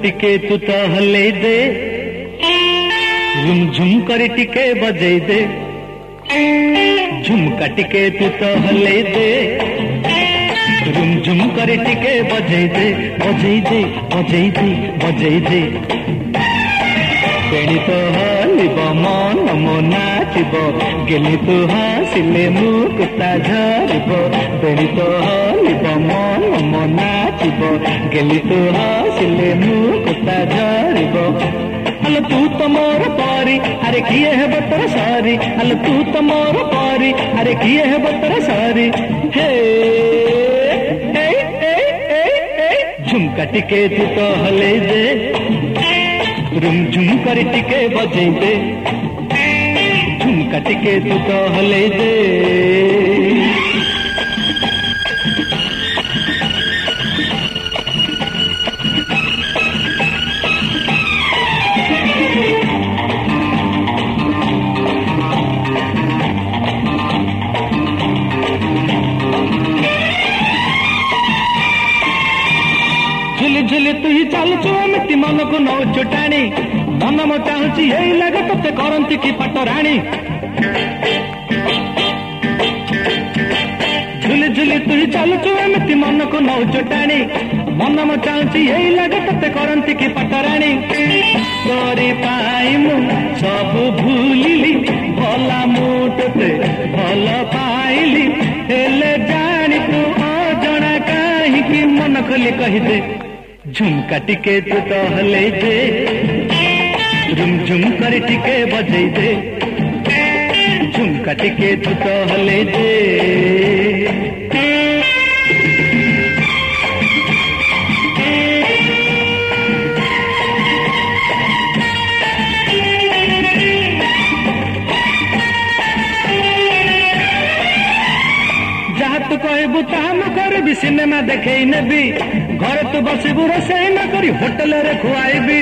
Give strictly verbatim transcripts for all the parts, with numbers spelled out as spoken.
टिके तू तो हले दे, झुम झुम कर टिके बजे दे, झुमका टिके तू तो हले दे, झुम झुम कर टिके बजे दे, बजे दे बजे दे बजे दे। बेणी तो हलिब मन मो नाचिब, गेली तू हसिले मुकुता झरिब। बेणी तो हलिब मन मो नाचिब, गेली तू हसिले मुकुता झरिब। अल तू तो मोर पारी, अरे किए है बतर सारी। अल तू तो मोर पारी, अरे किए है बतर सारी। हे ए ए ए ए झुमका टिके तू तो हले दे, रुम झुम कर टिके बजे दे, झुमका टिके तू तो हले दे। झुली झुली तू ही चालुचु एमती मन को नौ चुटाणी, मन मो चाहूची यही लगे तोते करंती की पटराणी। झुली झुली तू ही चालुचु एमती मन को नौ चुटाणी, मन मो चाहूची यही लगे तोते करंती की पटराणी। तोरी पाई मु सब भूलिली, भला मु तोते भल पाइली। हेले जानी तू अजणा काहींकी मन खोली कही दे, झुमका टिके तू तो हले दे, झुम झुम कर टिके बजे दे, झुमका टिके तू तो हले दे। जहाँ तू कहबू ताहा मु करबी, सिनेमा देखे नेबी, घर तू बसबू रोषेई न करी होटल रे खुआईबी।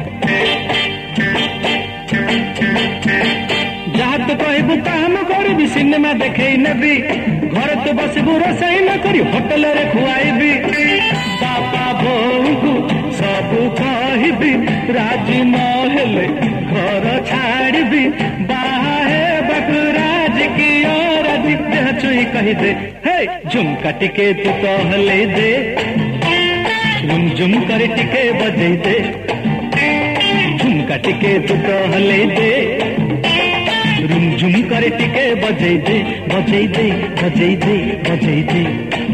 जहाँ तू कहबू ताहा मु करबी, सिनेमा देखे नेबी, घर तू बसबू रोषेई न करी होटल रे खुआईबी। बापा बोऊ सब कहबी, राजी न हेले घर छाड़बी। बाहा हे बकराज की राजी देह छुई कही दे, हे झुमका टिके तू तो हले दे, झुम झुम कर टिके बजे दे, झुमका टिके तू तो हले दे, झुम झुम कर टिके बजे दे, बजे दे बजे दे बजे दे।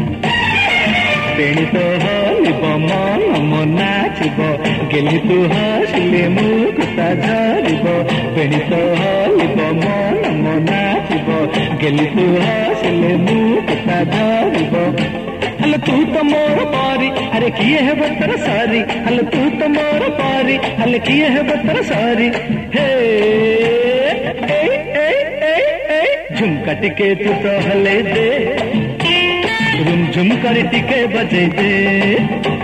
बेणी तो हलिब मन मो नाचिब, गेली तू हसिले मुकुता झरिब। बेणी तो हलिब मन मो नाचिब, गेली तू हसिले मुकुता झरिब। अल तू तो मोर पारी, अरे किए है बतर सारी। अल तू तो मोर पारी, अल किए है बतर सारी। हे ए ए ए ए झुमका टिके तू तो हले दे, झुम झुम कर टिके बजे दे।